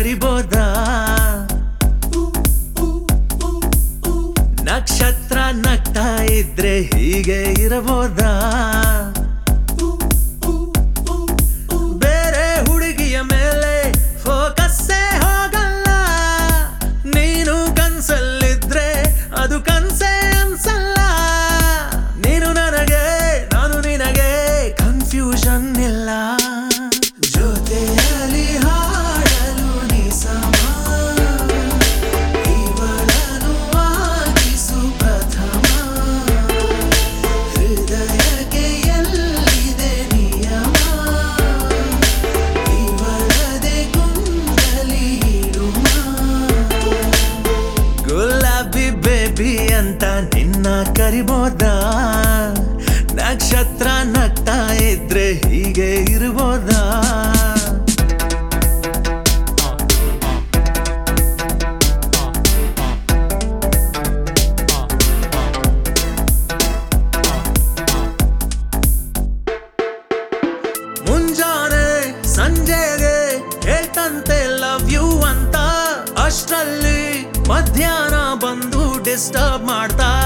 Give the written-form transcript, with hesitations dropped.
ಕರಿಬೋದಾ ನಕ್ಷತ್ರ ನಗ್ತಾ ಇದ್ರೆ ಹೀಗೆ ಇರಬೋದಾ ಬೇರೆ ಹುಡುಗಿಯ ಮೇಲೆ ಫೋಕಸ್ಸೇ ಹೋಗಲ್ಲ ನೀನು ಕನ್ಸಲ್ಲಿದ್ರೆ ಅದು ಕನ್ಸೇ ಅನ್ಸಲ್ಲ ನೀನು ನನಗೆ ನಾನು ನಿನಗೆ ಕನ್ಫ್ಯೂಷನ್ ಇಲ್ಲ ಜೊತೆಯಲ್ಲಿ ಹಾಡಲು ನೀ ಸಮ ಇವಳನು ಆಗಿಸು ಪ್ರಥಮ ಹೃದಯಕ್ಕೆ ಎಲ್ಲಿದೆ ನಿಯಮ ಇವಳದೆ ಕುಂಡಲಿ ಇಡುಮ ಗುಲಾಬಿ ಬೇಬಿ ಅಂತ ನಿನ್ನ ಕರಿಬೋದಾ ನಕ್ಷತ್ರ ನಗ್ತಾ ಇದ್ರೆ ಹೀಗೆ ಇರ್ಬೋದಾ ಮುಂಜಾನೆ ಸಂಜೆಗೆ ಹೇಳ್ತಂತೆ ಲವ್ ಯು ಅಂತ ಅಷ್ಟರಲ್ಲಿ ಮಧ್ಯಾಹ್ನ ಬಂದು ಡಿಸ್ಟರ್ಬ್ ಮಾಡ್ತಾ